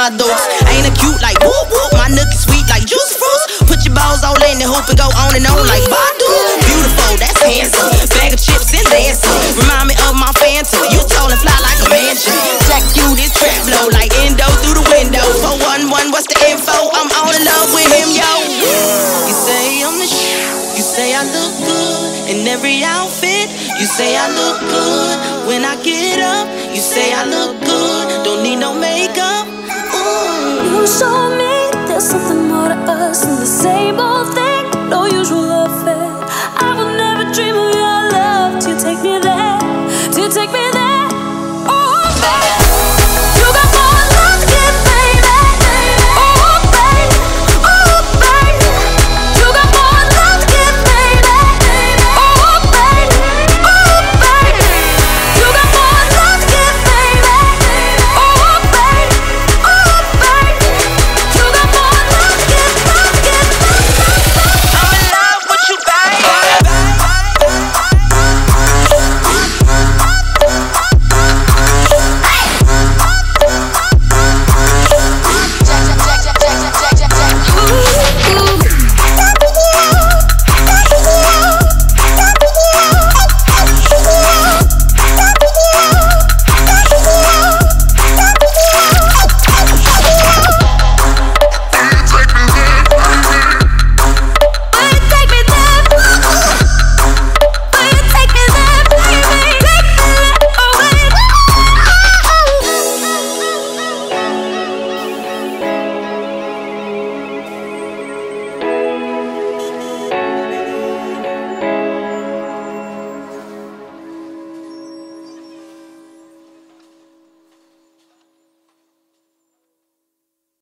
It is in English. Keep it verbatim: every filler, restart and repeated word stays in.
dukes. Ain't it cute like whoop whoop? My nook is sweet like juicy fruits. Put your balls all in the hoop and go on and on like Badu. Beautiful, that's handsome. Bag of chips and dancing. Remind me of my phantom. You tall and fly like a mansion. Check you, this trap blow like endo through the window. four one one, what's the info? I'm all in love with him, yo. You say I'm the shit. You say I look good in every outfit. You say I look good when I get up. You say I look good, don't need no makeup. Ooh. You so